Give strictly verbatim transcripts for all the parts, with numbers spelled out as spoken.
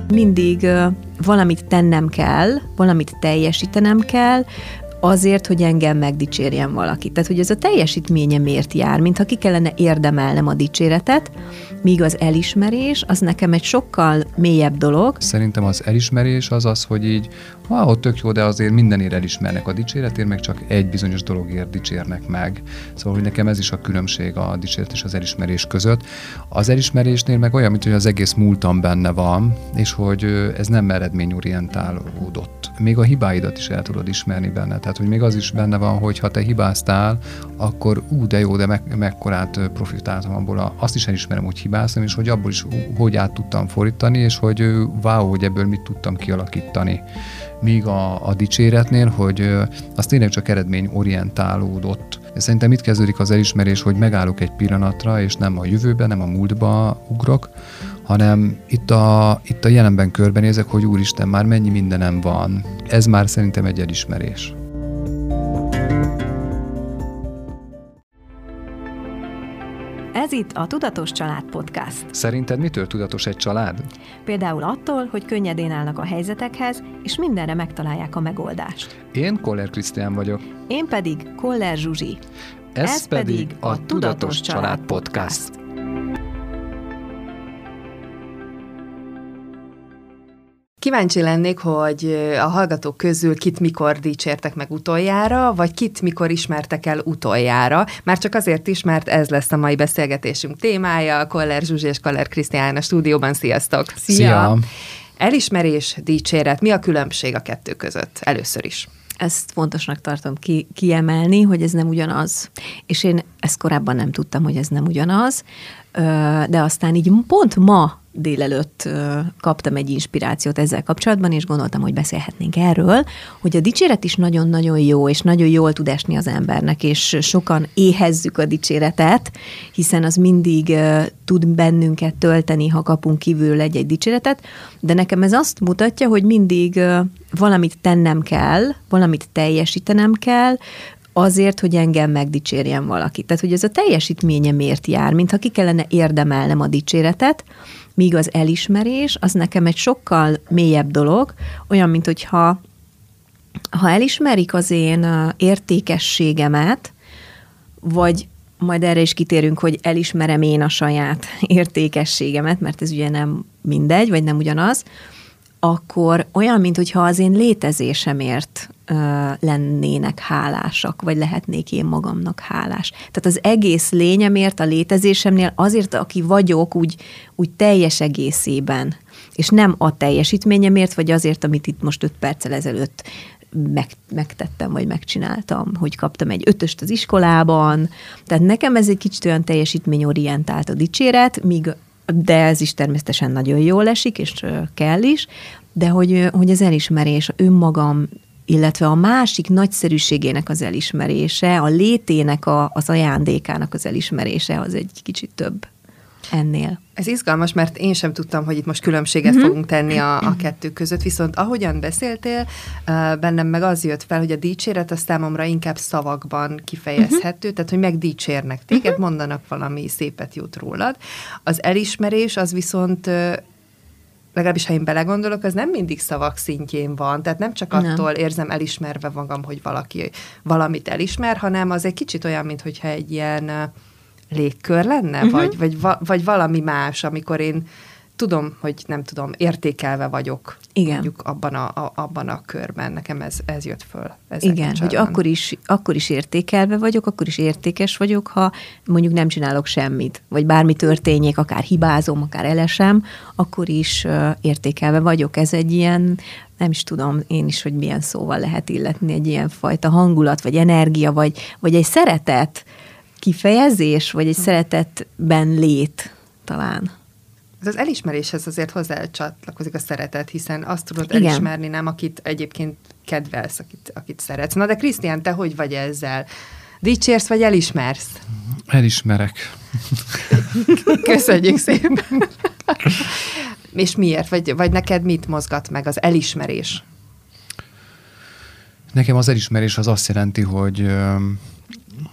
Mindig uh, valamit tennem kell, valamit teljesítenem kell, azért, hogy engem megdicsérjen valaki. Tehát, hogy ez a teljesítménye miért jár, mintha ki kellene érdemelnem a dicséretet, míg az elismerés, az nekem egy sokkal mélyebb dolog. Szerintem az elismerés az az, hogy így, wow, tök jó, de azért mindenért elismernek a dicséretért, meg csak egy bizonyos dologért dicsérnek meg. Szóval, hogy nekem ez is a különbség a dicséret és az elismerés között. Az elismerésnél meg olyan, mint hogy az egész múltam benne van, és hogy ez nem eredményorientálódott. Még a hibáidat is el tudod ismerni benne. Tehát, hogy még az is benne van, hogy ha te hibáztál, akkor ú, de jó, de meg, mekkorát profitáltam abból. A, azt is elismerem, hogy hibáztam, és hogy abból is hogy át tudtam fordítani, és hogy wow, hogy ebből mit tudtam kialakítani. Míg a, a dicséretnél, hogy az tényleg csak eredményorientálódott. Szerintem itt kezdődik az elismerés, hogy megállok egy pillanatra, és nem a jövőbe, nem a múltba ugrok, hanem itt a, itt a jelenben körbenézek, hogy úristen, már mennyi mindenem van. Ez már szerintem egy elismerés. Ez itt a Tudatos Család Podcast. Szerinted mitől tudatos egy család? Például attól, hogy könnyedén állnak a helyzetekhez, és mindenre megtalálják a megoldást. Én Koller Krisztián vagyok. Én pedig Koller Zsuzsi. Ez, Ez pedig a Tudatos Család Podcast. Kíváncsi lennék, hogy a hallgatók közül kit mikor dicsértek meg utoljára, vagy kit mikor ismertek el utoljára. Már csak azért is, mert ez lesz a mai beszélgetésünk témája. Koller Zsuzsi és Koller Krisztián a stúdióban. Sziasztok! Szia! Szia! Elismerés, dicséret. Mi a különbség a kettő között? Először is. Ezt fontosnak tartom ki, kiemelni, hogy ez nem ugyanaz. És én ezt korábban nem tudtam, hogy ez nem ugyanaz, de aztán így pont ma délelőtt kaptam egy inspirációt ezzel kapcsolatban, és gondoltam, hogy beszélhetnénk erről, hogy a dicséret is nagyon-nagyon jó, és nagyon jól tud esni az embernek, és sokan éhezzük a dicséretet, hiszen az mindig tud bennünket tölteni, ha kapunk kívülről egy-egy dicséretet, de nekem ez azt mutatja, hogy mindig valamit tennem kell, valamit teljesítenem kell, azért, hogy engem megdicsérjen valaki. Tehát, hogy ez a teljesítménye miért jár, mintha ki kellene érdemelnem a dicséretet, míg az elismerés, az nekem egy sokkal mélyebb dolog, olyan, mint hogyha ha elismerik az én értékességemet, vagy majd erre is kitérünk, hogy elismerem én a saját értékességemet, mert ez ugye nem mindegy, vagy nem ugyanaz, akkor olyan, mintha az én létezésemért uh, lennének hálásak, vagy lehetnék én magamnak hálás. Tehát az egész lényemért, a létezésemnél azért, aki vagyok, úgy, úgy teljes egészében, és nem a teljesítményemért, vagy azért, amit itt most öt perccel ezelőtt meg, megtettem, vagy megcsináltam, hogy kaptam egy ötöst az iskolában. Tehát nekem ez egy kicsit olyan teljesítményorientált a dicséret, míg de ez is természetesen nagyon jól esik, és kell is, de hogy, hogy az elismerés, önmagam, illetve a másik nagyszerűségének az elismerése, a létének a, az ajándékának az elismerése, az egy kicsit több ennél. Ez izgalmas, mert én sem tudtam, hogy itt most különbséget mm-hmm. fogunk tenni a, a kettő között, viszont ahogyan beszéltél, bennem meg az jött fel, hogy a dicséret az számomra inkább szavakban kifejezhető, mm-hmm. tehát, hogy megdicsérnek téged, mm-hmm. mondanak valami szépet jót rólad. Az elismerés az viszont, legalábbis ha én belegondolok, az nem mindig szavak szintjén van, tehát nem csak attól nem. érzem elismerve magam, hogy valaki valamit elismer, hanem az egy kicsit olyan, mintha egy ilyen légkör lenne, uh-huh. vagy, vagy, va, vagy valami más, amikor én tudom, hogy nem tudom, értékelve vagyok. Igen. Mondjuk abban a, a, abban a körben. Nekem ez, ez jött föl. Igen, hogy akkor is, akkor is értékelve vagyok, akkor is értékes vagyok, ha mondjuk nem csinálok semmit, vagy bármi történjék, akár hibázom, akár elesem, akkor is uh, értékelve vagyok. Ez egy ilyen, nem is tudom én is, hogy milyen szóval lehet illetni, egy ilyen fajta hangulat, vagy energia, vagy, vagy egy szeretet kifejezés, vagy egy szeretetben lét talán. Ez az elismeréshez azért hozzá csatlakozik a szeretet, hiszen azt tudod Igen. elismerni, nem, akit egyébként kedvelsz, akit, akit szeretsz. Na de Krisztián, te hogy vagy ezzel? Dicsérsz, vagy elismersz? Elismerek. Köszönjük szépen. És miért? Vagy, vagy neked mit mozgat meg az elismerés? Nekem az elismerés az azt jelenti, hogy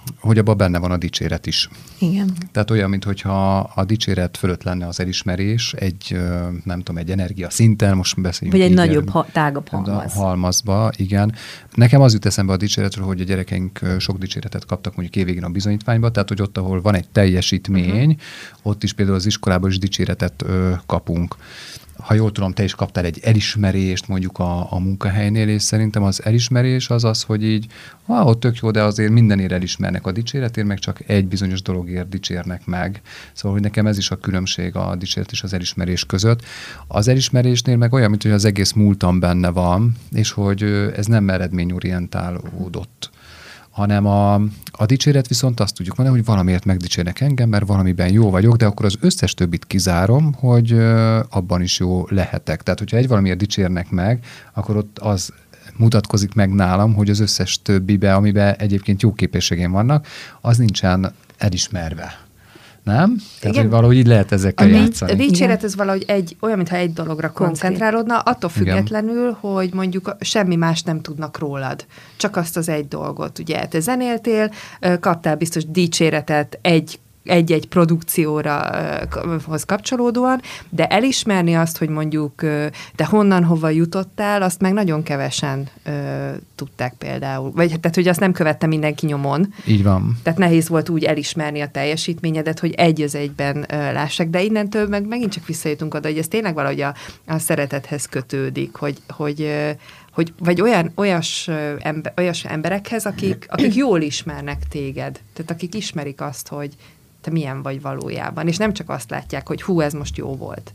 hogy abban benne van a dicséret is. Igen. Tehát olyan, mintha a dicséret fölött lenne az elismerés, egy, nem tudom, egy energia szinten, most beszéljünk. Vagy egy így, nagyobb, ha, tágabb halmaz. Halmazba, igen. Nekem az jut eszembe a dicséretről, hogy a gyerekeink sok dicséretet kaptak mondjuk évvégén a bizonyítványba, tehát hogy ott, ahol van egy teljesítmény, uh-huh. ott is például az iskolában is dicséretet ö, kapunk. Ha jól tudom, te is kaptál egy elismerést mondjuk a, a munkahelynél, és szerintem az elismerés az az, hogy így, ah, ott tök jó, de azért mindenért elismernek a dicséretért, meg csak egy bizonyos dologért dicsérnek meg. Szóval, hogy nekem ez is a különbség a dicséret és az elismerés között. Az elismerésnél meg olyan, mint hogy az egész múltam benne van, és hogy ez nem eredményorientálódott, hanem a, a dicséret viszont azt tudjuk mondani, hogy valamiért megdicsérnek engem, mert valamiben jó vagyok, de akkor az összes többit kizárom, hogy abban is jó lehetek. Tehát, hogyha egy valamiért dicsérnek meg, akkor ott az mutatkozik meg nálam, hogy az összes többibe, amiben egyébként jó képességem vannak, az nincsen elismerve. Nem? Tehát, hogy valahogy így lehet ezekkel a játszani. A dicséret ez valahogy egy, olyan, mintha egy dologra koncentrálódna, attól függetlenül, igen. hogy mondjuk semmi más nem tudnak rólad. Csak azt az egy dolgot. Ugye te zenéltél, kaptál biztos dicséretet egy egy-egy produkcióra hoz kapcsolódóan, de elismerni azt, hogy mondjuk te honnan, hova jutottál, azt meg nagyon kevesen ö, tudták például. Vagy tehát, hogy azt nem követte mindenki nyomon. Így van. Tehát nehéz volt úgy elismerni a teljesítményedet, hogy egy az egyben ö, lássák, de innentől meg megint csak visszajutunk oda, hogy ez tényleg valahogy a, a szeretethez kötődik, hogy, hogy ö, hogy, vagy olyan, olyas, ember, olyas emberekhez, akik, akik jól ismernek téged. Tehát akik ismerik azt, hogy te milyen vagy valójában, és nem csak azt látják, hogy hú, ez most jó volt.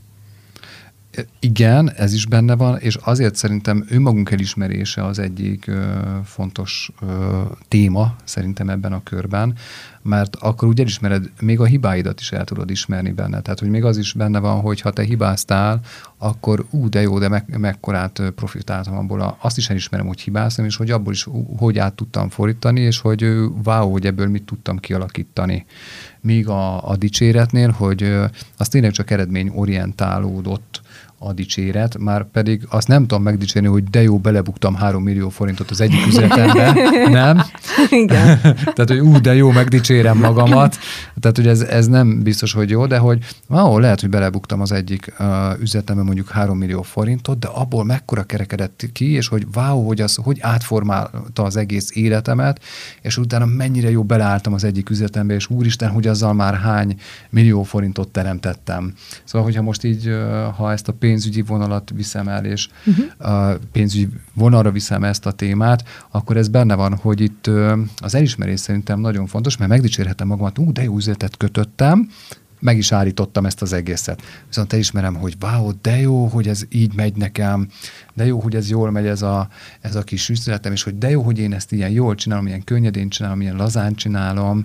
Igen, ez is benne van, és azért szerintem önmagunk elismerése az egyik ö, fontos ö, téma szerintem ebben a körben, mert akkor úgy elismered, még a hibáidat is el tudod ismerni benne. Tehát, hogy még az is benne van, hogy ha te hibáztál, akkor ú, de jó, de meg, mekkorát profitáltam abból. Azt is elismerem, hogy hibáztam, és hogy abból is hogy át tudtam fordítani, és hogy wow, hogy ebből mit tudtam kialakítani. Míg a, a dicséretnél, hogy az tényleg csak eredményorientálódott a dicséret, már pedig azt nem tudom megdicsérni, hogy de jó, belebuktam három millió forintot az egyik üzletembe, nem? Igen. Tehát, hogy ú, de jó, megdicsérem magamat. Tehát, hogy ez, ez nem biztos, hogy jó, de hogy ahol lehet, hogy belebuktam az egyik uh, üzletembe mondjuk három millió forintot, de abból mekkora kerekedett ki, és hogy wow, hogy az, hogy átformálta az egész életemet, és utána mennyire jó beleálltam az egyik üzletembe, és úristen, hogy azzal már hány millió forintot teremtettem. Szóval, hogyha most így, uh, ha ezt a pénzügyi vonalat viszem el, és uh-huh. a pénzügyi vonalra viszem ezt a témát, akkor ez benne van, hogy itt az elismerés szerintem nagyon fontos, mert megdicsérhetem magamat, ú, de jó üzletet kötöttem, meg is állítottam ezt az egészet. Viszont elismerem, hogy wow, de jó, hogy ez így megy nekem, de jó, hogy ez jól megy ez a, ez a kis üzletem, és hogy de jó, hogy én ezt ilyen jól csinálom, ilyen könnyedén csinálom, ilyen lazán csinálom.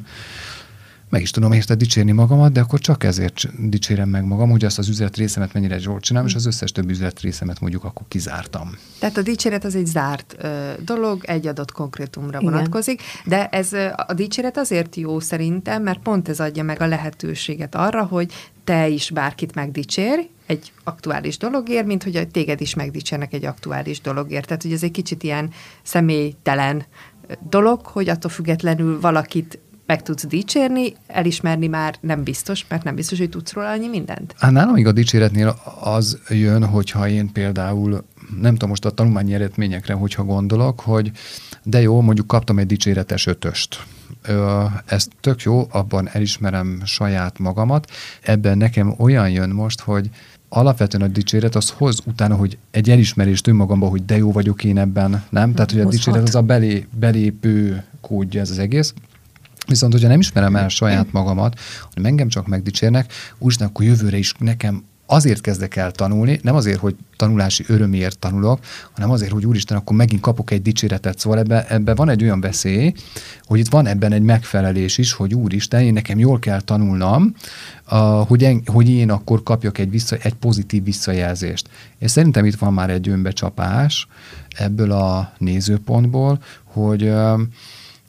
Meg is tudom érte dicsérni magamat, de akkor csak ezért dicsérem meg magam, hogy azt az üzletrészemet mennyire jól csinálom, és az összes több üzletrészemet mondjuk akkor kizártam. Tehát a dicséret az egy zárt ö, dolog, egy adott konkrétumra igen. vonatkozik, de ez a dicséret azért jó szerintem, mert pont ez adja meg a lehetőséget arra, hogy te is bárkit megdicsérj egy aktuális dologért, mint hogy téged is megdicsérnek egy aktuális dologért. Tehát, hogy ez egy kicsit ilyen személytelen dolog, hogy attól függetlenül valakit meg tudsz dicsérni, elismerni már nem biztos, mert nem biztos, hogy tudsz róla annyi mindent. Hát nálam még a dicséretnél az jön, hogyha én például, nem tudom most a tanulmányi eredményekre, hogyha gondolok, hogy de jó, mondjuk kaptam egy dicséretes ötöst. Ez tök jó, abban elismerem saját magamat. Ebben nekem olyan jön most, hogy alapvetően a dicséret az hoz utána, hogy egy elismerést önmagamban, hogy de jó vagyok én ebben, nem? Tehát, hogy a dicséret az a belé, belépő kódja ez az egész. Viszont, hogyha nem ismerem el saját magamat, hanem engem csak megdicsérnek, úgyis akkor jövőre is nekem azért kezdek el tanulni, nem azért, hogy tanulási örömért tanulok, hanem azért, hogy úristen, akkor megint kapok egy dicséretet. Szóval ebben ebbe van egy olyan veszély, hogy itt van ebben egy megfelelés is, hogy úristen, én nekem jól kell tanulnom, uh, hogy, en, hogy én akkor kapjak egy, vissza, egy pozitív visszajelzést. És szerintem itt van már egy önbecsapás ebből a nézőpontból, hogy uh,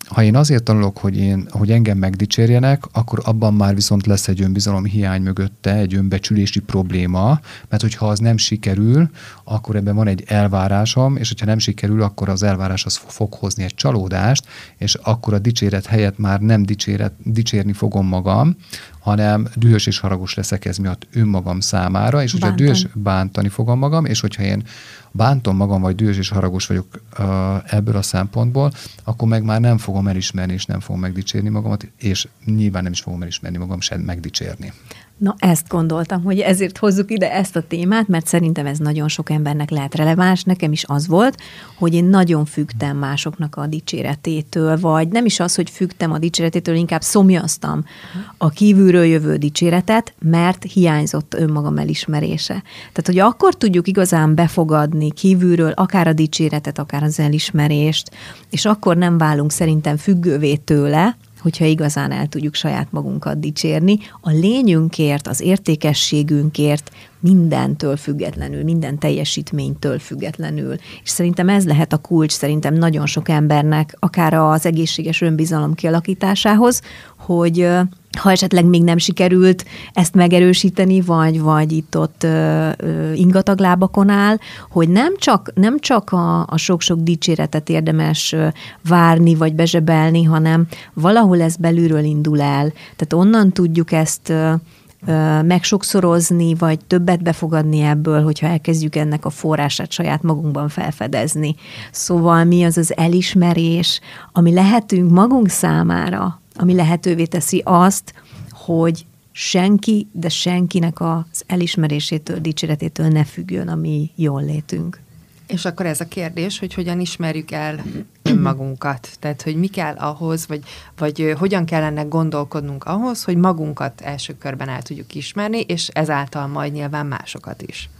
ha én azért tanulok, hogy, én, hogy engem megdicsérjenek, akkor abban már viszont lesz egy önbizalom hiány mögötte, egy önbecsülési probléma, mert hogyha az nem sikerül, akkor ebben van egy elvárásom, és hogyha nem sikerül, akkor az elvárás az fog hozni egy csalódást, és akkor a dicséret helyett már nem dicséret, dicsérni fogom magam, hanem dühös és haragos leszek ez miatt önmagam számára, és hogyha Bántan. dühös, bántani fogom magam, és hogyha én bántom magam, vagy dühös és haragos vagyok uh, ebből a szempontból, akkor meg már nem fogom elismerni, és nem fogom megdicsérni magamat, és nyilván nem is fogom elismerni magam, sem megdicsérni. Na, ezt gondoltam, hogy ezért hozzuk ide ezt a témát, mert szerintem ez nagyon sok embernek lehet releváns. Nekem is az volt, hogy én nagyon függtem másoknak a dicséretétől, vagy nem is az, hogy függtem a dicséretétől, inkább szomjaztam a kívülről jövő dicséretet, mert hiányzott önmagam elismerése. Tehát, hogy akkor tudjuk igazán befogadni kívülről akár a dicséretet, akár az elismerést, és akkor nem válunk szerintem függővé tőle, hogyha igazán el tudjuk saját magunkat dicsérni, a lényünkért, az értékességünkért, mindentől függetlenül, minden teljesítménytől függetlenül. És szerintem ez lehet a kulcs, szerintem nagyon sok embernek, akár az egészséges önbizalom kialakításához, hogy ha esetleg még nem sikerült ezt megerősíteni, vagy, vagy itt-ott ö, ö, ingatag lábakon áll, hogy nem csak, nem csak a, a sok-sok dicséretet érdemes ö, várni, vagy bezsebelni, hanem valahol ez belülről indul el. Tehát onnan tudjuk ezt ö, ö, megsokszorozni, vagy többet befogadni ebből, hogyha elkezdjük ennek a forrását saját magunkban felfedezni. Szóval mi az az elismerés, ami lehetünk magunk számára, ami lehetővé teszi azt, hogy senki, de senkinek az elismerésétől, dicséretétől ne függjön a mi jól létünk. És akkor ez a kérdés, hogy hogyan ismerjük el önmagunkat. Tehát, hogy mi kell ahhoz, vagy, vagy hogyan kellene gondolkodnunk ahhoz, hogy magunkat első körben el tudjuk ismerni, és ezáltal majd nyilván másokat is.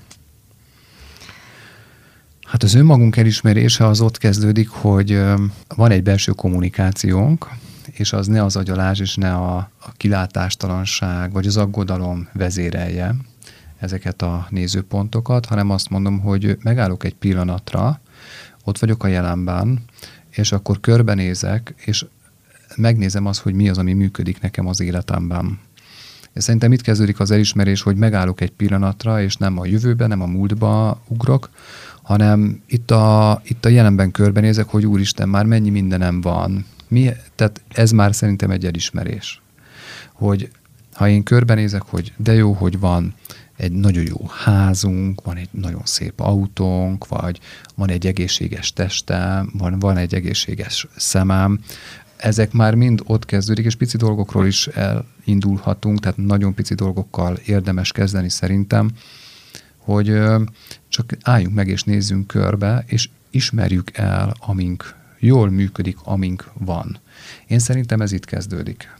Hát az önmagunk elismerése az ott kezdődik, hogy van egy belső kommunikációnk, és az ne az agyalás, és ne a, a kilátástalanság, vagy az aggodalom vezérelje ezeket a nézőpontokat, hanem azt mondom, hogy megállok egy pillanatra, ott vagyok a jelenben, és akkor körbenézek, és megnézem azt, hogy mi az, ami működik nekem az életemben. És szerintem itt kezdődik az elismerés, hogy megállok egy pillanatra, és nem a jövőbe, nem a múltba ugrok, hanem itt a, itt a jelenben körbenézek, hogy úristen, már mennyi mindenem van. Mi, tehát ez már szerintem egy elismerés. Hogy ha én körbenézek, hogy de jó, hogy van egy nagyon jó házunk, van egy nagyon szép autónk, vagy van egy egészséges testem, van, van egy egészséges szemem, ezek már mind ott kezdődik, és pici dolgokról is elindulhatunk, tehát nagyon pici dolgokkal érdemes kezdeni szerintem, hogy csak álljunk meg és nézzünk körbe, és ismerjük el, amink jól működik, amink van. Én szerintem ez itt kezdődik.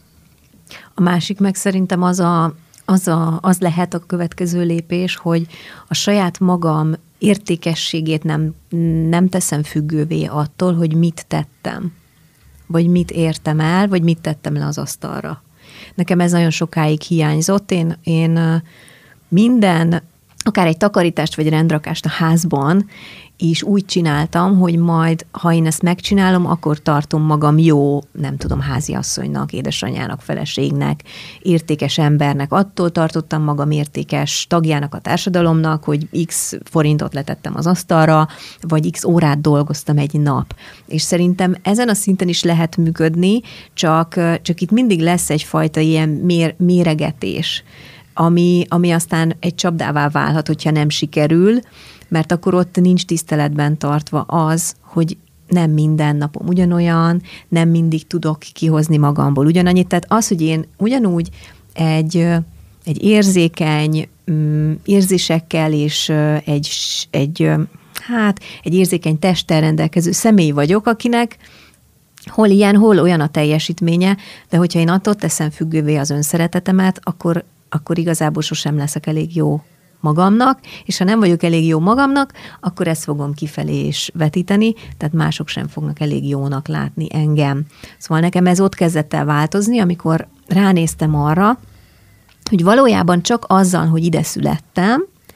A másik meg szerintem az, a, az, a, az lehet a következő lépés, hogy a saját magam értékességét nem, nem teszem függővé attól, hogy mit tettem, vagy mit értem el, vagy mit tettem le az asztalra. Nekem ez nagyon sokáig hiányzott. Én, én minden, akár egy takarítást, vagy rendrakást a házban is úgy csináltam, hogy majd, ha én ezt megcsinálom, akkor tartom magam jó, nem tudom, háziasszonynak, édesanyjának, feleségnek, értékes embernek. Attól tartottam magam értékes tagjának a társadalomnak, hogy x forintot letettem az asztalra, vagy x órát dolgoztam egy nap. És szerintem ezen a szinten is lehet működni, csak, csak itt mindig lesz egyfajta ilyen mér, méregetés, ami, ami aztán egy csapdává válhat, hogyha nem sikerül, mert akkor ott nincs tiszteletben tartva az, hogy nem minden napom ugyanolyan, nem mindig tudok kihozni magamból ugyanannyit. Tehát az, hogy én ugyanúgy egy, egy érzékeny érzésekkel és egy, egy, hát, egy érzékeny testtel rendelkező személy vagyok, akinek hol ilyen, hol olyan a teljesítménye, de hogyha én attól teszem függővé az önszeretetemet, akkor, akkor igazából sosem leszek elég jó magamnak, és ha nem vagyok elég jó magamnak, akkor ezt fogom kifelé is vetíteni, tehát mások sem fognak elég jónak látni engem. Szóval nekem ez ott kezdett el változni, amikor ránéztem arra, hogy valójában csak azzal, hogy ide születtem,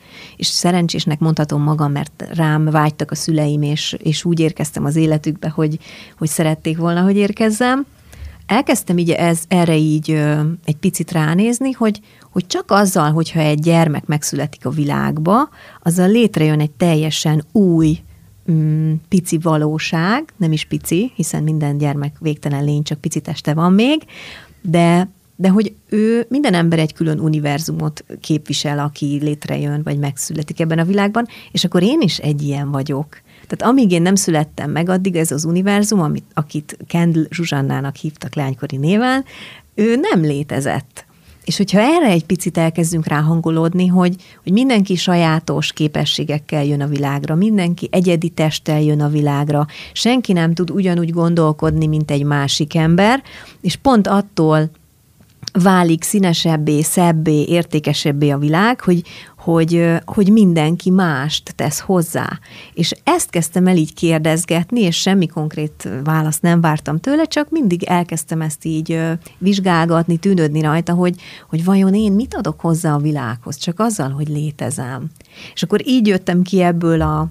és szerencsésnek mondhatom magam, mert rám vágytak a szüleim, és, és úgy érkeztem az életükbe, hogy, hogy szerették volna, hogy érkezzem. Elkezdtem így ez, erre így ö, egy picit ránézni, hogy, hogy csak azzal, hogyha egy gyermek megszületik a világba, azzal létrejön egy teljesen új, mm, pici valóság, nem is pici, hiszen minden gyermek végtelen lény, csak pici teste van még, de, de hogy ő, minden ember egy külön univerzumot képvisel, aki létrejön, vagy megszületik ebben a világban, és akkor én is egy ilyen vagyok. Tehát amíg én nem születtem meg, addig ez az univerzum, amit, akit Kendall Zsuzsannának hívtak lánykori néven, ő nem létezett. És hogyha erre egy picit elkezdünk ráhangolódni, hogy, hogy mindenki sajátos képességekkel jön a világra, mindenki egyedi testtel jön a világra, senki nem tud ugyanúgy gondolkodni, mint egy másik ember, és pont attól válik színesebbé, szebbé, értékesebbé a világ, hogy, hogy, hogy mindenki mást tesz hozzá. És ezt kezdtem el így kérdezgetni, és semmi konkrét választ nem vártam tőle, csak mindig elkezdtem ezt így vizsgálgatni, tűnődni rajta, hogy, hogy vajon én mit adok hozzá a világhoz, csak azzal, hogy létezem. És akkor így jöttem ki ebből a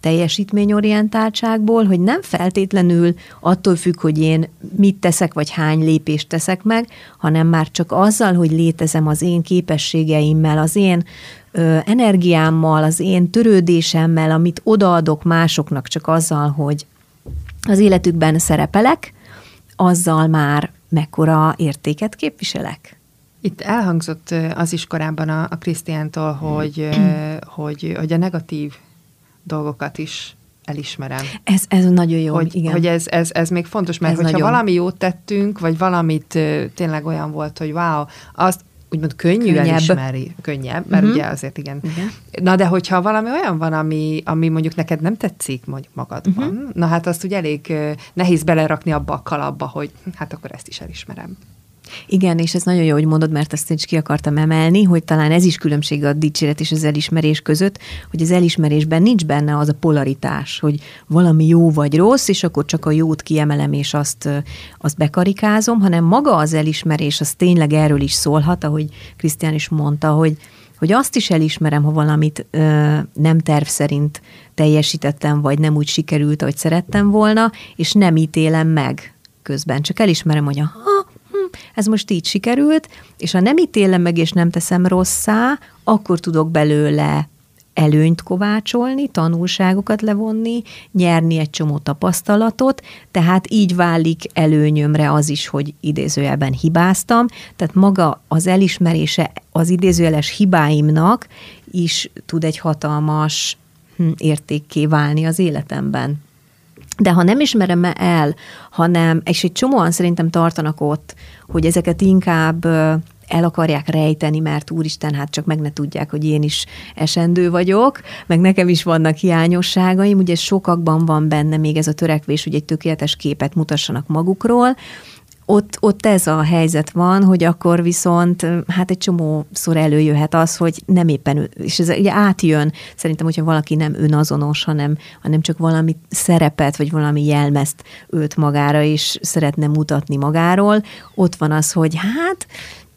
teljesítményorientáltságból, hogy nem feltétlenül attól függ, hogy én mit teszek, vagy hány lépést teszek meg, hanem már csak azzal, hogy létezem az én képességeimmel, az én ö, energiámmal, az én törődésemmel, amit odaadok másoknak csak azzal, hogy az életükben szerepelek, azzal már mekkora értéket képviselek. Itt elhangzott az is korábban a, a Krisztiántól, hogy, hogy, hogy a negatív dolgokat is elismerem. Ez, ez nagyon jó, hogy, igen. Hogy ez, ez, ez még fontos, mert ez hogyha nagyon. Valami jót tettünk, vagy valamit uh, tényleg olyan volt, hogy wow, azt úgymond könnyű könnyebb. elismerni. Könnyebb, mert uh-huh. ugye azért igen. igen. Na de hogyha valami olyan van, ami, ami mondjuk neked nem tetszik mondjuk magadban, uh-huh. na hát azt ugye elég uh, nehéz belerakni abba a kalapba, hogy hát akkor ezt is elismerem. Igen, és ez nagyon jó, hogy mondod, mert ezt is ki akartam emelni, hogy talán ez is különbség a dicséret és az elismerés között, hogy az elismerésben nincs benne az a polaritás, hogy valami jó vagy rossz, és akkor csak a jót kiemelem, és azt, azt bekarikázom, hanem maga az elismerés, az tényleg erről is szólhat, ahogy Krisztián is mondta, hogy, hogy azt is elismerem, ha valamit ö, nem terv szerint teljesítettem, vagy nem úgy sikerült, ahogy szerettem volna, és nem ítélem meg közben. Csak elismerem, hogy aha, ez most így sikerült, és ha nem ítélem meg, és nem teszem rosszá, akkor tudok belőle előnyt kovácsolni, tanulságokat levonni, nyerni egy csomó tapasztalatot, tehát így válik előnyömre az is, hogy idézőjelben hibáztam, tehát maga az elismerése az idézőjeles hibáimnak is tud egy hatalmas hm, értékké válni az életemben. De ha nem ismerem el, hanem, és egy csomóan szerintem tartanak ott, hogy ezeket inkább el akarják rejteni, mert úristen, hát csak meg ne tudják, hogy én is esendő vagyok, meg nekem is vannak hiányosságaim, ugye sokakban van benne még ez a törekvés, hogy egy tökéletes képet mutassanak magukról. Ott, ott ez a helyzet van, hogy akkor viszont hát egy csomószor előjöhet az, hogy nem éppen, és ez ugye átjön, szerintem, hogyha valaki nem önazonos, hanem, hanem csak valami szerepet, vagy valami jelmezt ölt magára, és szeretne mutatni magáról, ott van az, hogy hát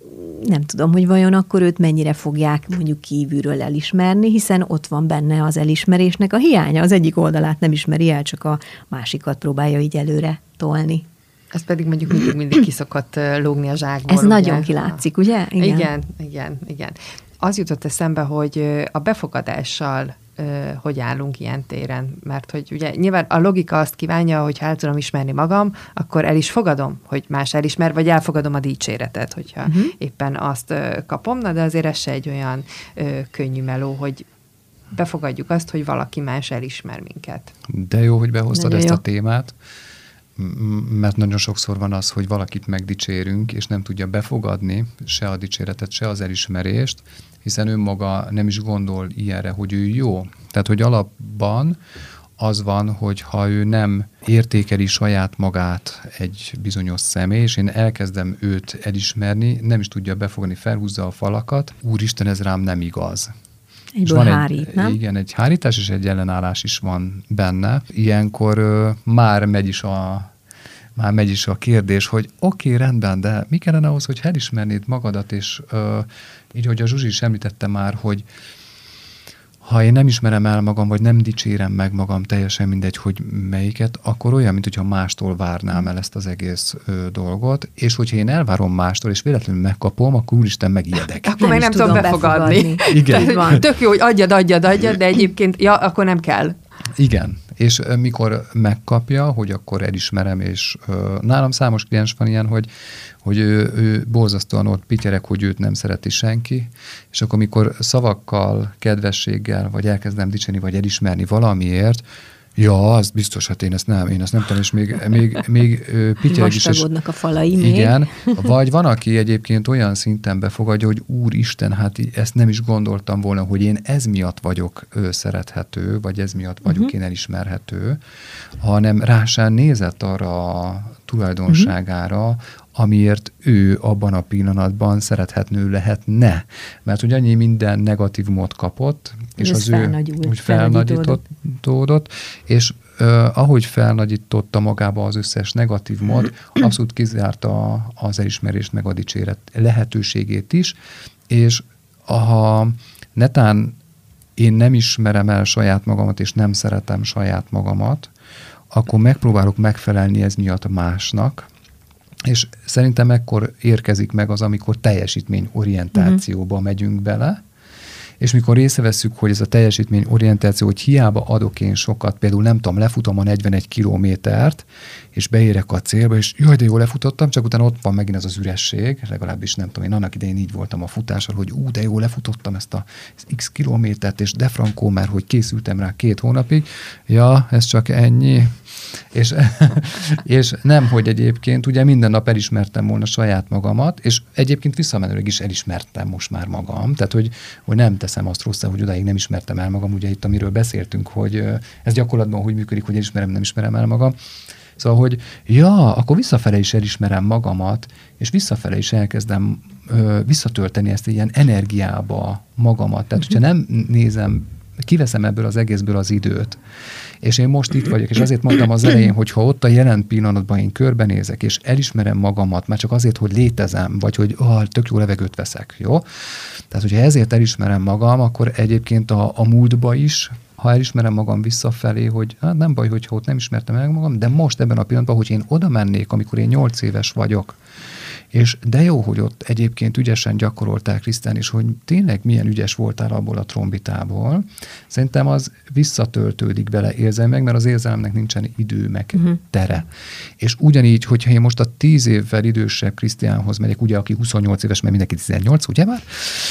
nem tudom, hogy vajon akkor őt mennyire fogják mondjuk kívülről elismerni, hiszen ott van benne az elismerésnek a hiánya. Az egyik oldalát nem ismeri el, csak a másikat próbálja így előre tolni. Ez pedig mondjuk mindig, mindig kiszokott lógni a zsákból. Ez ugye? Nagyon kilátszik, ugye? Igen. igen, igen, igen. Az jutott eszembe, hogy a befogadással hogy állunk ilyen téren, mert hogy ugye nyilván a logika azt kívánja, hogy ha el tudom ismerni magam, akkor el is fogadom, hogy más elismer, vagy elfogadom a dicséretet, hogyha uh-huh. éppen azt kapom, na de azért ez se egy olyan ö, könnyű meló, hogy befogadjuk azt, hogy valaki más elismer minket. De jó, hogy behoztad Nagyon ezt jó. a témát, mert nagyon sokszor van az, hogy valakit megdicsérünk, és nem tudja befogadni se a dicséretet, se az elismerést, hiszen önmaga nem is gondol ilyenre, hogy ő jó. Tehát, hogy alapban az van, hogy ha ő nem értékeli saját magát egy bizonyos személy, és én elkezdem őt elismerni, nem is tudja befogadni, felhúzza a falakat, úristen, ez rám nem igaz. Egyből van hárít, egy, nem? Igen, egy hárítás és egy ellenállás is van benne. Ilyenkor ö, már megy is a már megy is a kérdés, hogy oké, okay, rendben, de mi kellene ahhoz, hogy elismernéd magadat, és ö, így, hogy a Zsuzsi is említette már, hogy ha én nem ismerem el magam, vagy nem dicsérem meg magam, teljesen mindegy, hogy melyiket, akkor olyan, mint hogyha mástól várnám el ezt az egész ö, dolgot, és hogyha én elvárom mástól, és véletlenül megkapom, akkor úristen megijedek. Akkor nem meg nem tudom befogadni. befogadni. Igen. Van. Tök jó, hogy adjad, adjad, adjad, de egyébként, ja, akkor nem kell. Igen, és mikor megkapja, hogy akkor elismerem, és ö, nálam számos kliens van ilyen, hogy, hogy ő, ő borzasztóan ott pityerek, hogy őt nem szereti senki, és akkor mikor szavakkal, kedvességgel, vagy elkezdem dicsérni, vagy elismerni valamiért, ja, az biztos, hát én ezt nem, én ezt nem tudom, és még, még, még pityereg is. Vastagodnak a falai még. még. Igen, vagy van, aki egyébként olyan szinten befogadja, hogy úristen, hát ezt nem is gondoltam volna, hogy én ez miatt vagyok ő, szerethető, vagy ez miatt vagyok uh-huh. én elismerhető, hanem rásán nézett arra a tulajdonságára, uh-huh. amiért ő abban a pillanatban szerethetnő lehetne. Mert hogy annyi minden negatívumot kapott, és az ő úgy felnagyítódott, és uh, ahogy felnagyította magába az összes negatívumot, abszolút kizárta az elismerést meg a dicséret lehetőségét is, és ha netán én nem ismerem el saját magamat, és nem szeretem saját magamat, akkor megpróbálok megfelelni ez miatt másnak, és szerintem ekkor érkezik meg az, amikor teljesítményorientációba uh-huh. megyünk bele, és mikor észrevesszük, hogy ez a teljesítményorientáció, hogy hiába adok én sokat, például nem tudom, lefutom a negyvenegy kilométert, és beérek a célba, és jaj, de jól lefutottam, csak utána ott van megint ez az üresség, legalábbis nem tudom, én annak idején így voltam a futással, hogy ú, de jól lefutottam ezt a x kilométert, és de frankó, mert hogy készültem rá két hónapig, ja, ez csak ennyi. És, és nem, hogy egyébként ugye minden nap elismertem volna saját magamat, és egyébként visszamenőleg is elismertem most már magam, tehát hogy, hogy nem teszem azt rosszul, hogy odáig nem ismertem el magam, ugye itt amiről beszéltünk, hogy ez gyakorlatban hogy működik, hogy elismerem, nem ismerem el magam. Szóval, hogy ja, akkor visszafele is elismerem magamat, és visszafele is elkezdem ö, visszatölteni ezt ilyen energiába magamat. Tehát, hogyha nem nézem, kiveszem ebből az egészből az időt, és én most itt vagyok, és azért mondtam az elején, hogy ha ott a jelen pillanatban én körbenézek, és elismerem magamat, már csak azért, hogy létezem, vagy hogy oh, tök jó levegőt veszek, jó? Tehát, hogyha ezért elismerem magam, akkor egyébként a, a múltba is, ha elismerem magam visszafelé, hogy hát nem baj, hogyha ott nem ismertem el magam, de most ebben a pillanatban, hogy én oda mennék, amikor én nyolc éves vagyok, és de jó, hogy ott egyébként ügyesen gyakoroltál, Krisztián, és hogy tényleg milyen ügyes voltál abból a trombitából. Szerintem az visszatöltődik bele érzelmek, mert az érzelemnek nincsen idő meg uh-huh. tere. És ugyanígy, hogyha én most a tíz évvel idősebb Krisztiánhoz megyek, ugye, aki huszonnyolc éves, mert mindenki tizennyolc, ugye már?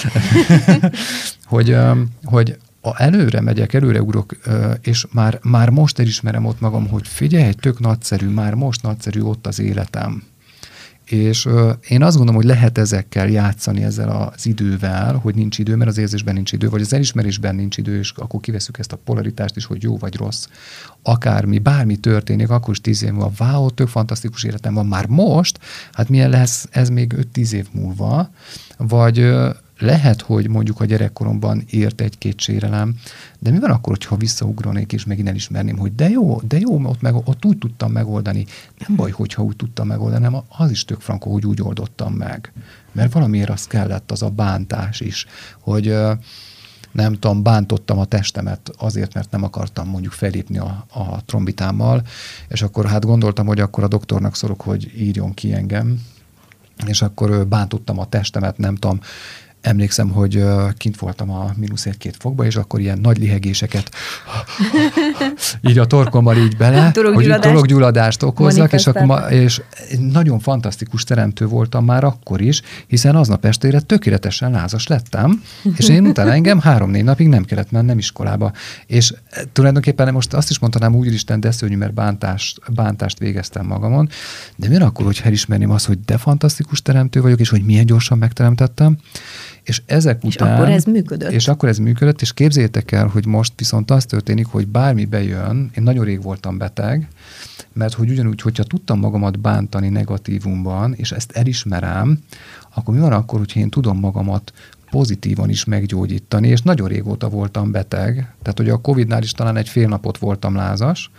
hogy, hogy a előre megyek, előre ugrok, és már, már most elismerem ott magam, hogy figyelj, tök nagyszerű, már most nagyszerű ott az életem. És uh, én azt gondolom, hogy lehet ezekkel játszani, ezzel az idővel, hogy nincs idő, mert az érzésben nincs idő, vagy az elismerésben nincs idő, és akkor kiveszük ezt a polaritást is, hogy jó vagy rossz. Akármi, bármi történik, akkor is tíz év múlva, váó, tök fantasztikus életem van már most, hát milyen lesz ez még öt-tíz év múlva, vagy uh, lehet, hogy mondjuk a gyerekkoromban ért egy-két sérelem, de mi van akkor, hogyha visszaugranék, és megint elismerném, hogy de jó, de jó, ott, meg, ott úgy tudtam megoldani. Nem baj, hogyha úgy tudtam megoldani, hanem az is tök frankó, hogy úgy oldottam meg. Mert valamiért az kellett, az a bántás is, hogy nem tudom, bántottam a testemet azért, mert nem akartam mondjuk felépni a, a trombitámmal, és akkor hát gondoltam, hogy akkor a doktornak szólok, hogy írjon ki engem, és akkor bántottam a testemet, nem tudom, emlékszem, hogy kint voltam a mínusz egy-két fokba, és akkor ilyen nagy lihegéseket így a torkommal így bele, hogy torokgyulladást okozzak, és, akkor ma, és nagyon fantasztikus teremtő voltam már akkor is, hiszen aznap estére tökéletesen lázas lettem, és én utána engem három-négy napig nem kellett mennem iskolába. És tulajdonképpen most azt is mondtanám, úristen, de szörnyű, mert bántást, bántást végeztem magamon, de miért akkor, hogy elismerném azt, hogy de fantasztikus teremtő vagyok, és hogy milyen gyorsan megteremtettem, és ezek és után... És akkor ez működött. És akkor ez működött, és képzeljétek el, hogy most viszont az történik, hogy bármi bejön, én nagyon rég voltam beteg, mert hogy ugyanúgy, hogyha tudtam magamat bántani negatívumban, és ezt elismerem, akkor mi van akkor, hogyha én tudom magamat pozitívan is meggyógyítani, és nagyon régóta voltam beteg, tehát hogy a Covidnál is talán egy fél napot voltam lázas,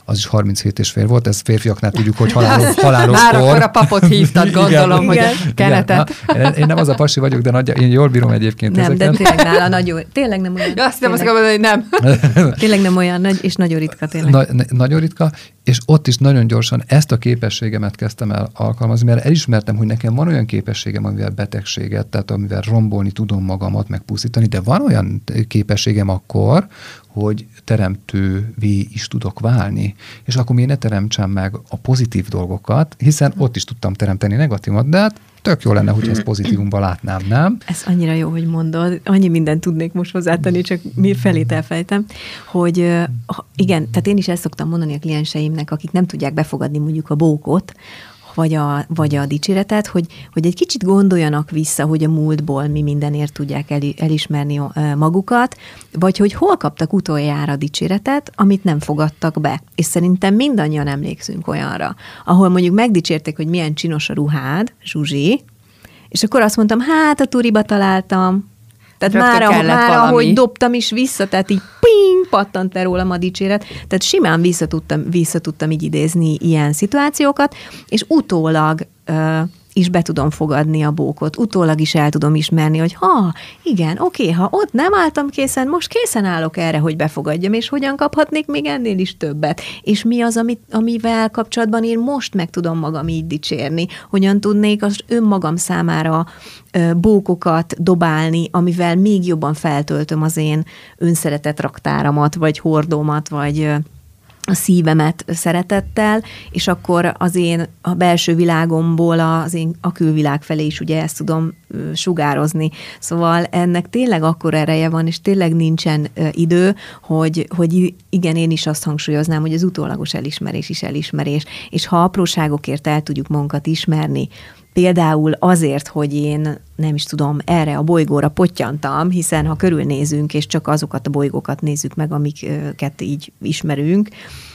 az is harminchét és fél volt, ez férfiaknál tudjuk, hogy halálos, halálos Már kor. akkor a papot hívtad, gondolom, igen, hogy a kenetet. Igen, én nem az a pasi vagyok, de nagy, én jól bírom egyébként nem, ezeket. Nem, de tényleg nála nagyon, tényleg nem olyan. Ja, azt nem azt mondani, hogy nem. Tényleg nem olyan nagy, és nagyon ritka tényleg. Na, nagyon ritka, és ott is nagyon gyorsan ezt a képességemet kezdtem el alkalmazni, mert elismertem, hogy nekem van olyan képességem, amivel betegséget, tehát amivel rombolni tudom magamat, meg pusztítani, de van olyan képességem akkor, hogy teremtővé is tudok válni. És akkor miért ne teremtsem meg a pozitív dolgokat, hiszen ott is tudtam teremteni negatívat, de hát tök jó lenne, hogy ezt pozitívumban látnám, nem? Ez annyira jó, hogy mondod. Annyi mindent tudnék most hozzátenni, csak mi felét elfejtem, hogy igen, tehát én is ezt szoktam mondani a klienseimnek, akik nem tudják befogadni mondjuk a bókot, vagy a, vagy a dicséretet, hogy, hogy egy kicsit gondoljanak vissza, hogy a múltból mi mindenért tudják el, elismerni magukat, vagy hogy hol kaptak utoljára dicséretet, amit nem fogadtak be. És szerintem mindannyian emlékszünk olyanra, ahol mondjuk megdicsérték, hogy milyen csinos a ruhád, Zsuzsi, és akkor azt mondtam, hát a turiba találtam, tehát már, ahogy, már ahogy dobtam is vissza, tehát így ping, pattant le rólam a dicséret, tehát simán vissza tudtam, vissza tudtam így idézni ilyen szituációkat, és utólag uh, is be tudom fogadni a bókot, utólag is el tudom ismerni, hogy ha, igen, oké, ha ott nem álltam készen, most készen állok erre, hogy befogadjam, és hogyan kaphatnék még ennél is többet. És mi az, amit, amivel kapcsolatban én most meg tudom magam így dicsérni, hogyan tudnék az önmagam számára ö, bókokat dobálni, amivel még jobban feltöltöm az én önszeretet raktáramat, vagy hordómat, vagy ö, a szívemet szeretettel, és akkor az én a belső világomból az én a külvilág felé is ugye ezt tudom sugározni. Szóval ennek tényleg akkor ereje van, és tényleg nincsen idő, hogy, hogy igen, én is azt hangsúlyoznám, hogy az utólagos elismerés is elismerés, és ha apróságokért el tudjuk magunkat ismerni, például azért, hogy én nem is tudom, erre a bolygóra pottyantam, hiszen ha körülnézünk, és csak azokat a bolygókat nézzük meg, amiket így ismerünk,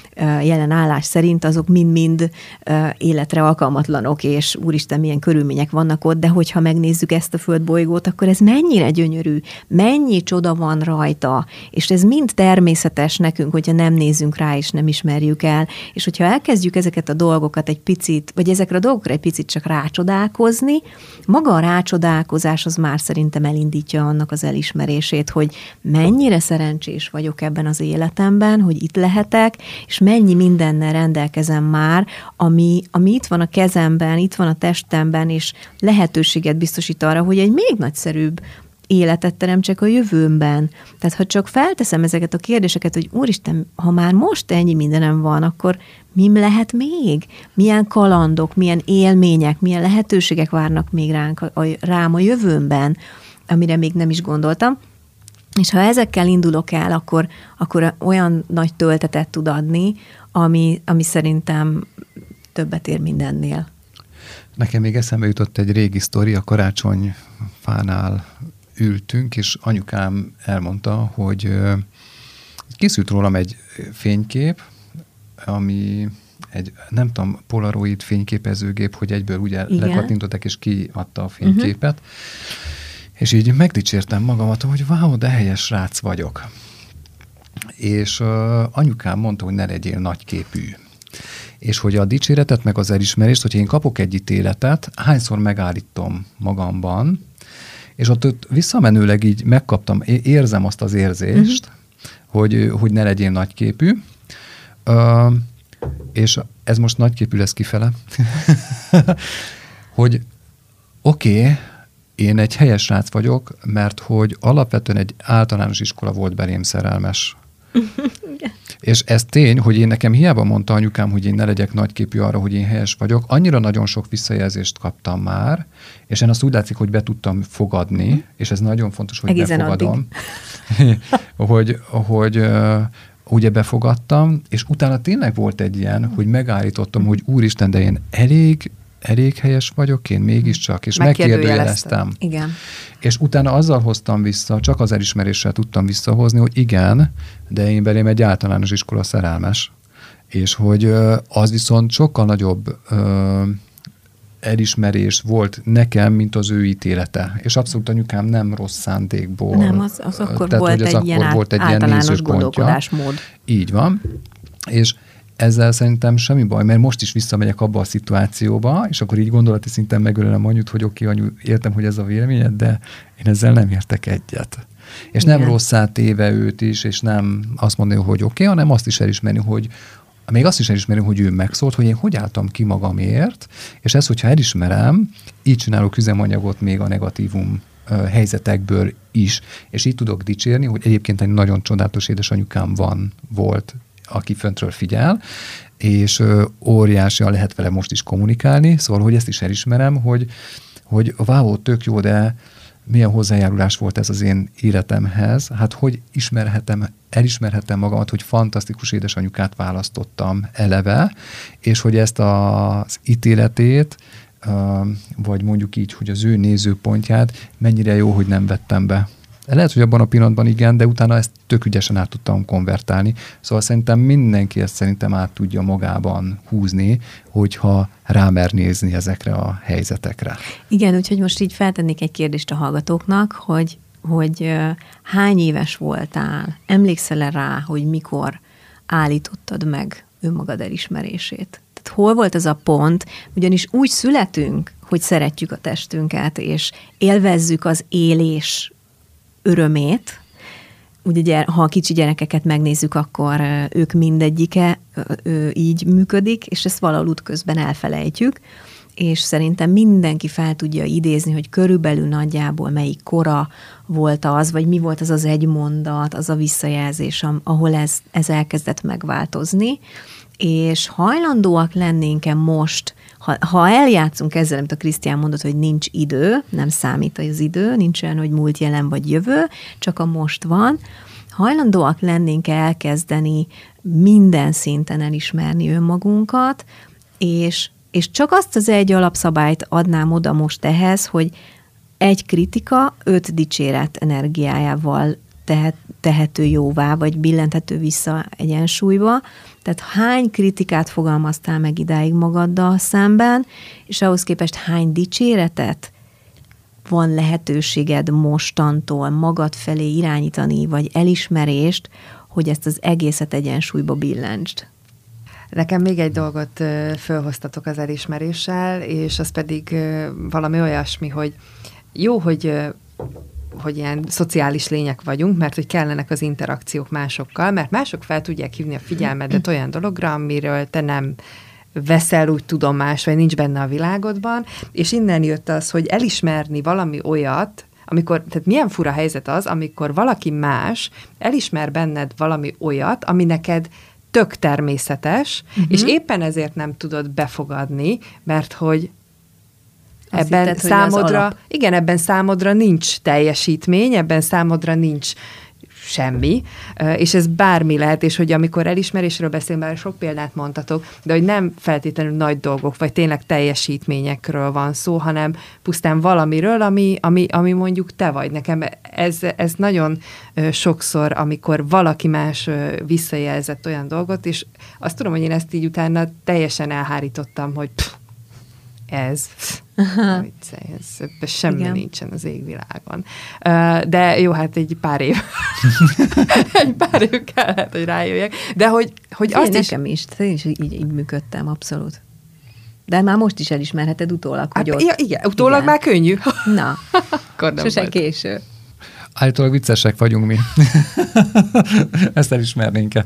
jelen állás szerint, azok mind-mind életre alkalmatlanok, és úristen, milyen körülmények vannak ott, de hogyha megnézzük ezt a földbolygót, akkor ez mennyire gyönyörű, mennyi csoda van rajta, és ez mind természetes nekünk, hogyha nem nézzünk rá, és nem ismerjük el, és hogyha elkezdjük ezeket a dolgokat egy picit, vagy ezekre a dolgokra egy picit csak rácsodálkozni, maga a rácsodálkozás az már szerintem elindítja annak az elismerését, hogy mennyire szerencsés vagyok ebben az életemben, hogy itt lehetek, és mennyi mindennel rendelkezem már, ami, ami itt van a kezemben, itt van a testemben, és lehetőséget biztosít arra, hogy egy még nagyszerűbb életet teremtsek a jövőmben. Tehát ha csak felteszem ezeket a kérdéseket, hogy úristen, ha már most ennyi mindenem van, akkor mi lehet még? Milyen kalandok, milyen élmények, milyen lehetőségek várnak még ránk, a, rám a jövőmben, amire még nem is gondoltam. És ha ezekkel indulok el, akkor, akkor olyan nagy töltetet tud adni, ami, ami szerintem többet ér mindennél. Nekem még eszembe jutott egy régi sztori, a karácsonyfánál ültünk, és anyukám elmondta, hogy készült rólam egy fénykép, ami egy, nem tudom, polaroid fényképezőgép, hogy egyből ugye lekattintották, és kiadta a fényképet. Uh-huh. És így megdicsértem magamat, hogy wow, de helyes srác vagyok. És uh, anyukám mondta, hogy ne legyél nagyképű. És hogy a dicséretet, meg az elismerést, hogyha én kapok egy ítéletet, hányszor megállítom magamban, és ott, ott visszamenőleg így megkaptam, érzem azt az érzést, uh-huh. hogy, hogy ne legyél nagyképű. Uh, és ez most nagyképű lesz kifele. hogy oké, okay, én egy helyes srác vagyok, mert hogy alapvetően egy általános iskola volt belém szerelmes. És ez tény, hogy én nekem hiába mondta anyukám, hogy én ne legyek nagyképű arra, hogy én helyes vagyok, annyira nagyon sok visszajelzést kaptam már, és én azt úgy látszik, hogy be tudtam fogadni, és ez nagyon fontos, hogy egészen befogadom. hogy, hogy uh, ugye befogadtam, és utána tényleg volt egy ilyen, hogy megállítottam, hogy úristen, de én elég elég helyes vagyok én mégiscsak, és megkérdőjeleztem. Igen. És utána azzal hoztam vissza, csak az elismeréssel tudtam visszahozni, hogy igen, de én belém egy általános iskola szerelmes. És hogy az viszont sokkal nagyobb ö, elismerés volt nekem, mint az ő ítélete. És abszolút anyukám nem rossz szándékból. Nem, az, az akkor tehát, volt, az egy akkor ilyen volt egy általános ilyen nézőpontja. gondolkodásmód. Így van. És ezzel szerintem semmi baj, mert most is visszamegyek abba a szituációba, és akkor így gondolati szinten megölelem anyut, hogy oké, okay, anyu, értem, hogy ez a véleményed, de én ezzel nem értek egyet. És igen. nem rosszá téve őt is, és nem azt mondani, hogy oké, okay, hanem azt is elismerni, hogy még azt is elismerni, hogy ő megszólt, hogy én hogy álltam ki magamért, és ezt, hogyha elismerem, így csinálok üzemanyagot még a negatívum helyzetekből is, és így tudok dicsérni, hogy egyébként egy nagyon csodálatos édesanyukám van, volt, aki föntről figyel, és óriásian lehet vele most is kommunikálni, szóval, hogy ezt is elismerem, hogy, hogy wow, tök jó, de milyen hozzájárulás volt ez az én életemhez, hát hogy ismerhetem, elismerhetem magamat, hogy fantasztikus édesanyukát választottam eleve, és hogy ezt az ítéletét, vagy mondjuk így, hogy az ő nézőpontját mennyire jó, hogy nem vettem be. Lehet, hogy abban a pillanatban igen, de utána ezt tök ügyesen át tudtam konvertálni. Szóval szerintem mindenki ezt szerintem át tudja magában húzni, hogyha rámer nézni ezekre a helyzetekre. Igen, úgyhogy most így feltennék egy kérdést a hallgatóknak, hogy, hogy uh, hány éves voltál? Emlékszel-e rá, hogy mikor állítottad meg önmagad elismerését? Tehát hol volt ez a pont? Ugyanis úgy születünk, hogy szeretjük a testünket, és élvezzük az élés örömét. Ugye, ha a kicsi gyerekeket megnézzük, akkor ők mindegyike így működik, és ezt valahol útközben elfelejtjük, és szerintem mindenki fel tudja idézni, hogy körülbelül nagyjából melyik kora volt az, vagy mi volt az az egy mondat, az a visszajelzés, ahol ez, ez elkezdett megváltozni, és hajlandóak lennénk-e most, ha, ha eljátszunk ezzel, amit a Krisztián mondott, hogy nincs idő, nem számít az idő, nincs olyan, hogy múlt, jelen vagy jövő, csak a most van, hajlandóak lennénk elkezdeni minden szinten elismerni önmagunkat, és, és csak azt az egy alapszabályt adnám oda most ehhez, hogy egy kritika öt dicséret energiájával tehet, tehető jóvá, vagy billenthető vissza egyensúlyba. Tehát hány kritikát fogalmaztál meg idáig magaddal szemben, és ahhoz képest hány dicséretet van lehetőséged mostantól magad felé irányítani, vagy elismerést, hogy ezt az egészet egyensúlyba billentsd. Nekem még egy dolgot fölhoztatok az elismeréssel, és az pedig valami olyasmi, hogy jó, hogy hogy ilyen szociális lények vagyunk, mert hogy kellenek az interakciók másokkal, mert mások fel tudják hívni a figyelmedet olyan dologra, amiről te nem veszel úgy tudomást, vagy nincs benne a világodban, és innen jött az, hogy elismerni valami olyat, amikor, tehát milyen fura helyzet az, amikor valaki más elismer benned valami olyat, ami neked tök természetes, uh-huh. és éppen ezért nem tudod befogadni, mert hogy Azt ebben hitted, számodra, igen, ebben számodra nincs teljesítmény, ebben számodra nincs semmi, és ez bármi lehet, és hogy amikor elismerésről beszélünk, már sok példát mondtatok, de hogy nem feltétlenül nagy dolgok, vagy tényleg teljesítményekről van szó, hanem pusztán valamiről, ami, ami, ami mondjuk te vagy. Nekem ez, ez nagyon sokszor, amikor valaki más visszajelzett olyan dolgot, és azt tudom, hogy én ezt így utána teljesen elhárítottam, hogy pff, ez... Ez, ez semmi Igen. nincsen az égvilágon. De jó, hát egy pár év. egy pár év kellett, hogy rájöjjek. De hogy, hogy azt is... Nekem is. Én is így, így működtem, abszolút. De már most is elismerheted utólag, hogy ott... Ja, igen, utólag igen. már könnyű. Na, sose késő. Állítólag viccesek vagyunk mi. Ezt elismernénk-e.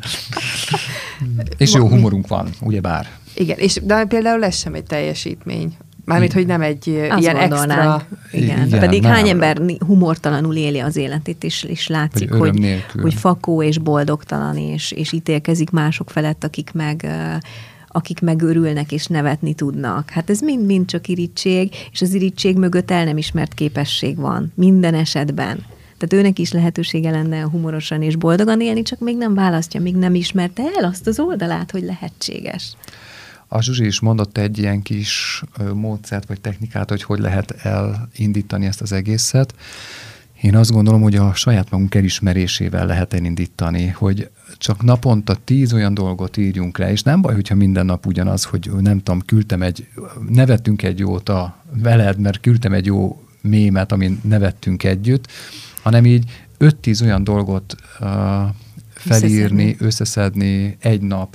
És jó humorunk van, ugyebár. Igen, és de például ez sem egy teljesítmény. Mármint, hogy nem egy Azt ilyen extra... Igen. Igen. Pedig hány ember humortalanul éli az életét, és, és látszik, hogy, hogy fakó és boldogtalan, és, és ítélkezik mások felett, akik meg, akik meg örülnek és nevetni tudnak. Hát ez mind-mind csak irigység, és az irigység mögött el nem ismert képesség van. Minden esetben. Tehát őnek is lehetősége lenne humorosan és boldogan élni, csak még nem választja, még nem ismerte el azt az oldalát, hogy lehetséges. A Zsuzsi is mondott egy ilyen kis módszert vagy technikát, hogy hogy lehet elindítani ezt az egészet. Én azt gondolom, hogy a saját magunk elismerésével lehet elindítani, hogy csak naponta tíz olyan dolgot írjunk le, és nem baj, hogyha minden nap ugyanaz, hogy nem tudom, küldtem egy, nevettünk egy jót a veled, mert küldtem egy jó mémet, amin nevettünk együtt, hanem így öt-tíz olyan dolgot uh, felírni, összeszedni. összeszedni egy nap,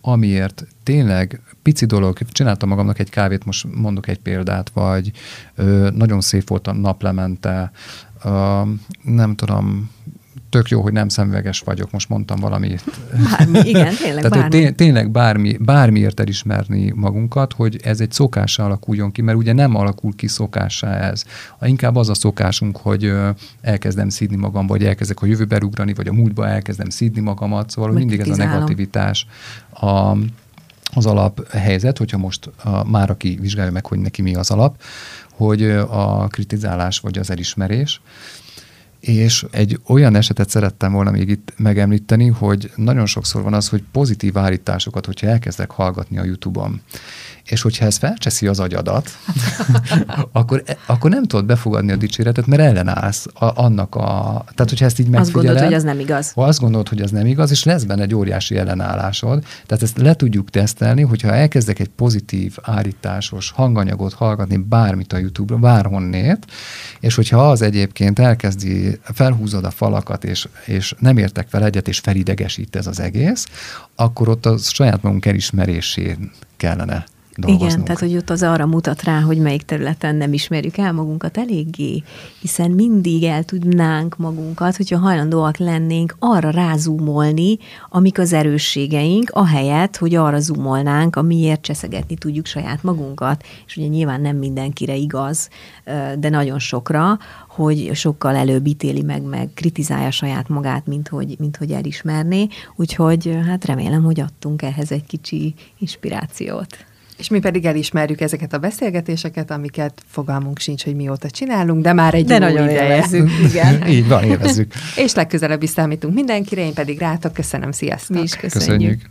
amiért tényleg pici dolog, csináltam magamnak egy kávét, most mondok egy példát, vagy ö, nagyon szép volt a naplemente, ö, nem tudom, tök jó, hogy nem szemüveges vagyok, most mondtam valamit. Bármi, igen, tényleg Tehát, bármi. Té- tényleg bármi, bármiért elismerni magunkat, hogy ez egy szokássá alakuljon ki, mert ugye nem alakul ki szokássá ez. Inkább az a szokásunk, hogy ö, elkezdem szídni magam, vagy elkezdek a jövőbe ugrani, vagy a múltba elkezdem szídni magamat, szóval Vagy mindig kritizálom. ez a negativitás a, az alaphelyzet, hogyha most a, már aki vizsgálja meg, hogy neki mi az alap, hogy a kritizálás vagy az elismerés. És egy olyan esetet szerettem volna még itt megemlíteni, hogy nagyon sokszor van az, hogy pozitív állításokat, hogyha elkezdek hallgatni a YouTube-on, és hogyha ez felcseszi az agyadat, akkor, akkor nem tudod befogadni a dicséretet, mert ellenállsz a, annak a... Tehát, hogyha ezt így megfigyeled... Azt gondolod, hogy az nem igaz. Azt gondolod, hogy az nem igaz, és lesz benne egy óriási ellenállásod. Tehát ezt le tudjuk tesztelni, hogyha elkezdek egy pozitív, állításos hanganyagot hallgatni bármit a YouTube-ra, bárhonnét, és hogyha az egyébként elkezdi, felhúzod a falakat, és, és nem értek fel egyet, és felidegesít ez az egész, akkor ott a saját magunk elismerésén kellene dolgoznunk. Igen, tehát hogy ott az arra mutat rá, hogy melyik területen nem ismerjük el magunkat eléggé, hiszen mindig el tudnánk magunkat, hogyha hajlandóak lennénk arra rázúmolni, amik az erősségeink, ahelyett, hogy arra zoomolnánk, amiért cseszegetni tudjuk saját magunkat. És ugye nyilván nem mindenkire igaz, de nagyon sokra, hogy sokkal előbb ítéli meg, meg kritizálja saját magát, mint hogy, mint hogy elismerné. Úgyhogy hát remélem, hogy adtunk ehhez egy kicsi inspirációt. És mi pedig elismerjük ezeket a beszélgetéseket, amiket fogalmunk sincs, hogy mióta csinálunk, de már egy de jó nagyon ideje. élvezzük, igen. Így van, élvezzük. És legközelebb is számítunk mindenkire, én pedig rátok köszönöm, sziasztok! Mi is köszönjük. Köszönjük.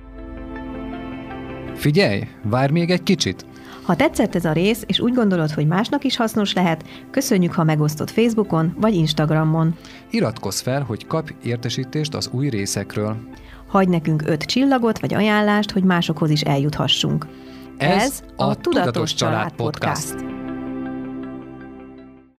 Figyelj, várj még egy kicsit! Ha tetszett ez a rész, és úgy gondolod, hogy másnak is hasznos lehet, köszönjük, ha megosztod Facebookon vagy Instagramon. Iratkozz fel, hogy kapj értesítést az új részekről. Hagyj nekünk öt csillagot vagy ajánlást, hogy másokhoz is eljuthassunk. Ez, Ez a Tudatos Család Podcast.